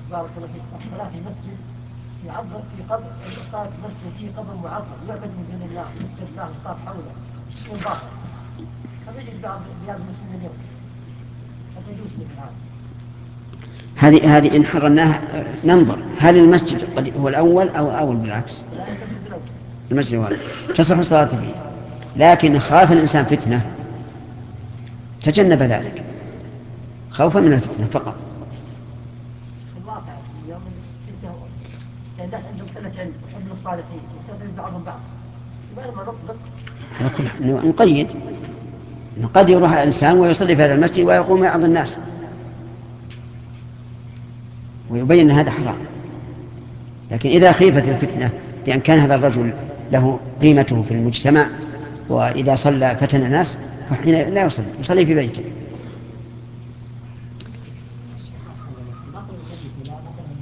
بارك الله فيك. الصلاة في المسجد يعظم في قبر الصلاة في المسجد فيه قبر معظم يعبد من دون الله يسجد له يطاف حوله وباطل كما يجد بعض بلاد المسلمين اليوم فتجوز مثل هذا. هذه إن حرمناها ننظر هل المسجد هو الأول أو بالعكس. لا المسجد الأول. المسجد الأول تصح الصلاة فيه، لكن خاف الإنسان فتنة تجنب ذلك خوفا من الفتنة فقط. في الواقع اليوم الفتنة الناس عندهم قلة علم وحب الصالحين ويستفز بعضهم بعض لماذا ما نطلق على كل حال نقيد، قد يروح الإنسان ويصلي في هذا المسجد ويقوم يعظ الناس ويبين أن هذا حرام. لكن إذا خيفت الفتنة بأن كان هذا الرجل له قيمته في المجتمع وإذا صلى فتن الناس فحين لا يصلي في بيته.